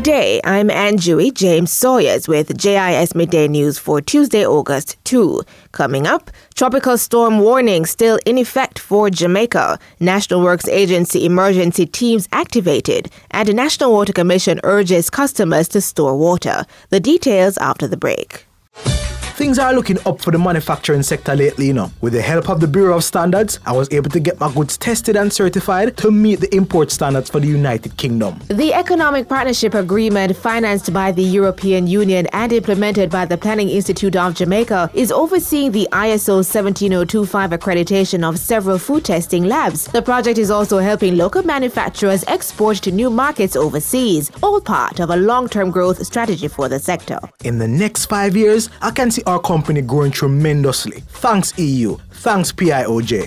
Good day, I'm Anjui James Sawyers with JIS Midday News for Tuesday, August 2. Coming up, tropical storm warning still in effect for Jamaica, National Works Agency emergency teams activated, and the National Water Commission urges customers to store water. The details after the break. Things are looking up for the manufacturing sector lately, With the help of the Bureau of Standards, I was able to get my goods tested and certified to meet the import standards for the United Kingdom. The Economic Partnership Agreement, financed by the European Union and implemented by the Planning Institute of Jamaica, is overseeing the ISO 17025 accreditation of several food testing labs. The project is also helping local manufacturers export to new markets overseas, all part of a long-term growth strategy for the sector. In the next 5 years, I can see our company growing tremendously. Thanks EU. Thanks PIOJ.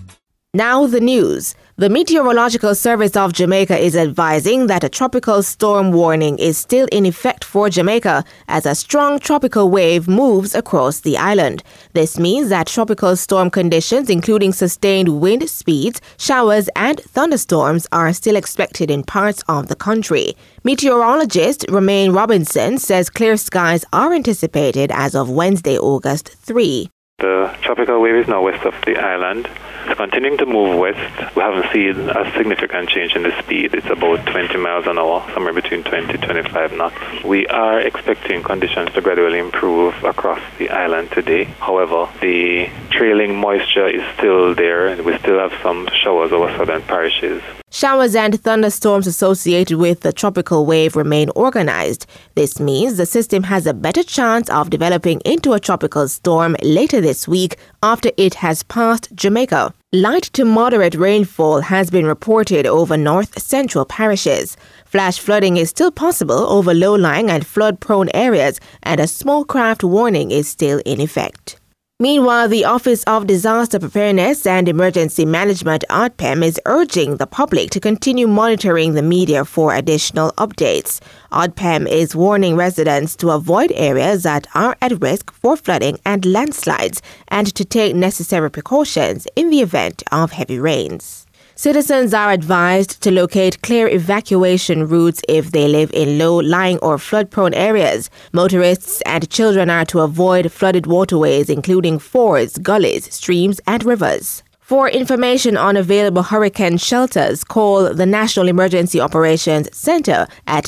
Now the news. The Meteorological Service of Jamaica is advising that a tropical storm warning is still in effect for Jamaica as a strong tropical wave moves across the island. This means that tropical storm conditions, including sustained wind speeds, showers, and thunderstorms, are still expected in parts of the country. Meteorologist Romaine Robinson says clear skies are anticipated as of Wednesday, August 3. The tropical wave is now west of the island. It's continuing to move west. We haven't seen a significant change in the speed. It's about 20 miles an hour, somewhere between 20 and 25 knots. We are expecting conditions to gradually improve across the island today. However, the trailing moisture is still there, and we still have some showers over southern parishes. Showers and thunderstorms associated with the tropical wave remain organized. This means the system has a better chance of developing into a tropical storm later this week after it has passed Jamaica. Light to moderate rainfall has been reported over north-central parishes. Flash flooding is still possible over low-lying and flood-prone areas, and a small craft warning is still in effect. Meanwhile, the Office of Disaster Preparedness and Emergency Management, ODPEM, is urging the public to continue monitoring the media for additional updates. ODPEM is warning residents to avoid areas that are at risk for flooding and landslides and to take necessary precautions in the event of heavy rains. Citizens are advised to locate clear evacuation routes if they live in low-lying or flood-prone areas. Motorists and children are to avoid flooded waterways, including fords, gullies, streams, and rivers. For information on available hurricane shelters, call the National Emergency Operations Center at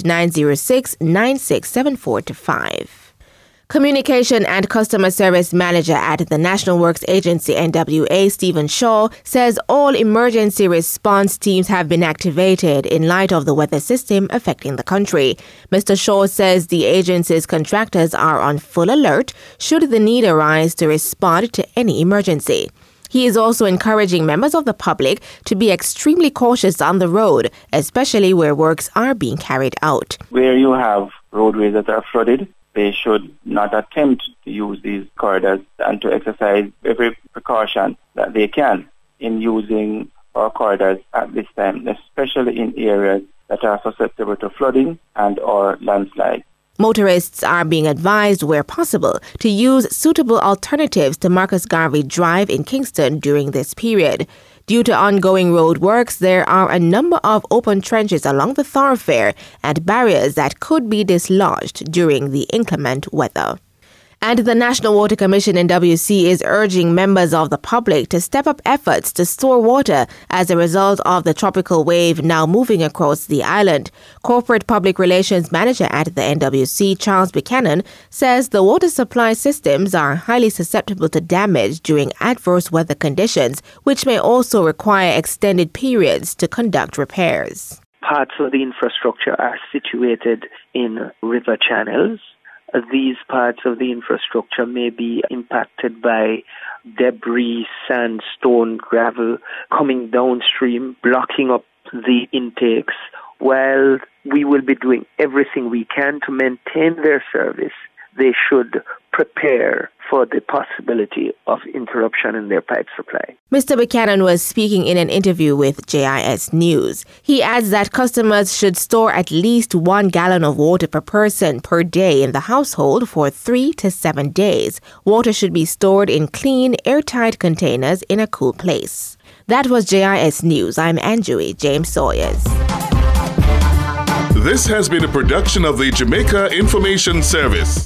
906-9674-5. Communication and Customer Service Manager at the National Works Agency, NWA, Stephen Shaw, says all emergency response teams have been activated in light of the weather system affecting the country. Mr. Shaw says the agency's contractors are on full alert should the need arise to respond to any emergency. He is also encouraging members of the public to be extremely cautious on the road, especially where works are being carried out. Where you have roadways that are flooded, they should not attempt to use these corridors and to exercise every precaution that they can in using our corridors at this time, especially in areas that are susceptible to flooding and or landslides. Motorists are being advised, where possible, to use suitable alternatives to Marcus Garvey Drive in Kingston during this period. Due to ongoing road works, there are a number of open trenches along the thoroughfare and barriers that could be dislodged during the inclement weather. And the National Water Commission, NWC, is urging members of the public to step up efforts to store water as a result of the tropical wave now moving across the island. Corporate Public Relations Manager at the NWC, Charles Buchanan, says the water supply systems are highly susceptible to damage during adverse weather conditions, which may also require extended periods to conduct repairs. Parts of the infrastructure are situated in river channels. These parts of the infrastructure may be impacted by debris, sand, stone, gravel coming downstream, blocking up the intakes. While we will be doing everything we can to maintain their service, they should prepare for the possibility of interruption in their pipe supply. Mr. Buchanan was speaking in an interview with JIS News. He adds that customers should store at least 1 gallon of water per person per day in the household for 3 to 7 days. Water should be stored in clean, airtight containers in a cool place. That was JIS News. I'm Anjui James Sawyers. This has been a production of the Jamaica Information Service.